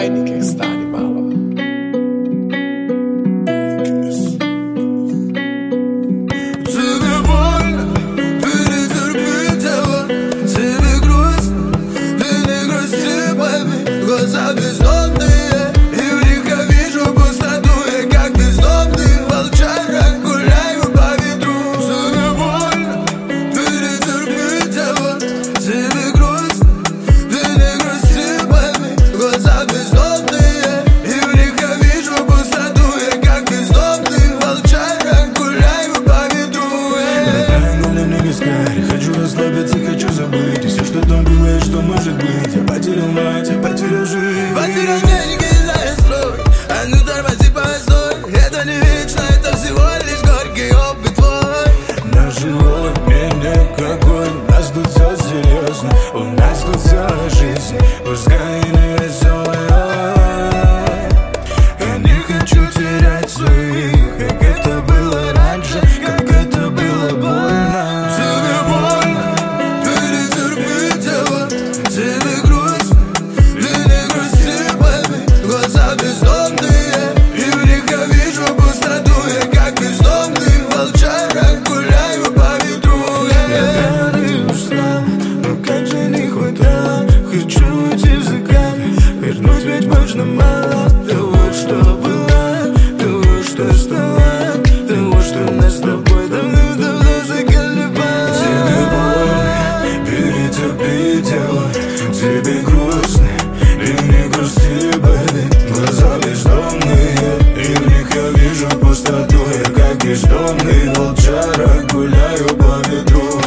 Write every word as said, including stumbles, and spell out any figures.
чайнике стали мало. Тебе больно, перетерпи дело. Тебе грустно, ты не грусти, baby. Глаза бездомные, и в них я вижу пустоту. Я как бездомный волчара гуляю по ветру. Тебе больно, перетерпи дело. Тебе грустно, ты не грусти, baby. Глаза бездомные, и в них я вижу пустоту. Я как бездомный волчара гуляю по ветру. Хочу расслабиться, хочу забыть все, что там было и что может быть. Я потерял мать, я потерял жизнь. Потерял деньги из-за слов. А ну тормози, постой. Это не вечно, это всего лишь горький опыт твой. Наш живой мир какой. У нас тут все серьезно, у нас тут целая жизнь. Пускай и не веселая. Я не хочу терять своих, как это было раньше, как это было больно. Тебе больно, перетерпи дело. Тебе грустно, ты не грусти, baby. Глаза бездомные, и в них я вижу пустоту. Я как бездомный волчара гуляю по ветру. Я не устал, но как же не хватало. Хочу уйти в закат, вернуть, ведь можно мало того, что было, того, что стало, того, что нас с тобой давно-давно заколебало. Тебе больно, перетерпи дело. Тебе грустно, и не грусти, baby. Глаза бездомные, и в них я вижу пустоту. Я как бездомный волчара гуляю по ветру.